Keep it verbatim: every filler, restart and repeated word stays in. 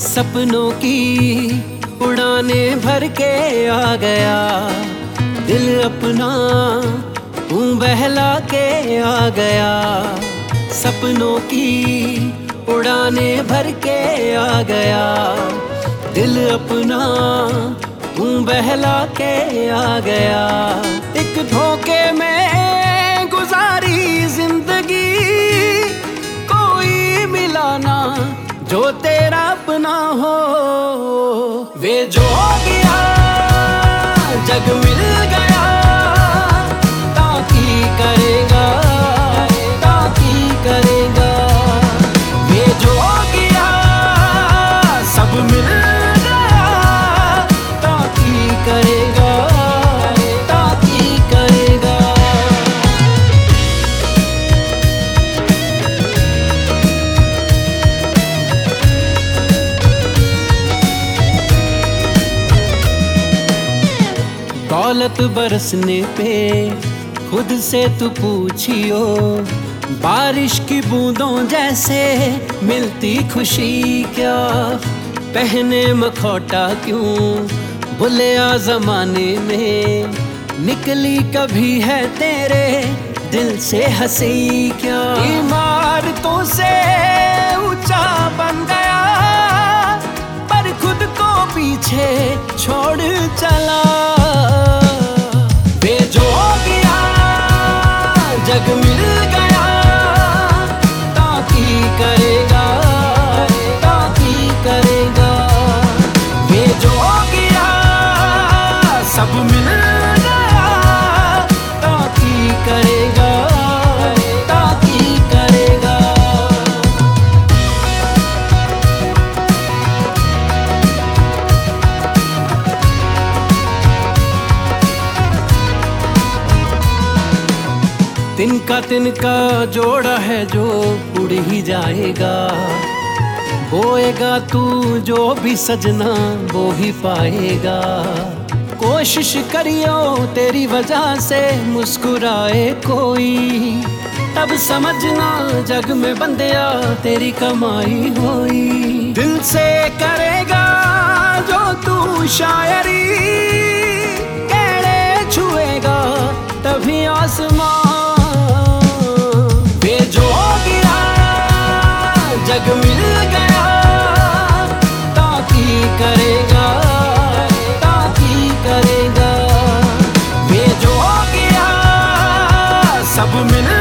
सपनों की उड़ाने भर के आ गया, दिल अपना तू बहला के आ गया। सपनों की उड़ाने भर के आ गया, दिल अपना तू बहला के आ गया। एक धोखे में गुजारी जिंदगी, कोई मिला ना जो तेरा अपना हो। वे जो गया जग मिल गया, ताकी करेगा ताकी करेगा। वे जो गया सब मिल गया, ताकी करेगा ताकी करेगा। दौलत बरसने पे खुद से तू पूछियो, बारिश की बूंदों जैसे मिलती खुशी क्या। पहने मखौटा क्यों बुलिया जमाने में, निकली कभी है तेरे दिल से हंसी क्या। इमारतों से ऊंचा बन गया, पर खुद को पीछे छोड़ चला। वे जो गया जग मिल गया, ताकी करेगा ताकी करेगा। वे जो गया सब मिल गया, ताकी करेगा ताकी करेगा। तिनका तिनका जोड़ा है जो उड़ ही जाएगा, बोएगा तू जो भी सजना वो ही पाएगा। कोशिश करियो तेरी वजह से मुस्कुराए कोई, तब समझना जग में बंदिया तेरी कमाई होई। दिल से करेगा जो तू शायरी, केड़े छुएगा तभी आसमां। जग मिल गया, ताकी करेगा ताकी करेगा। वे जो गया सब मिल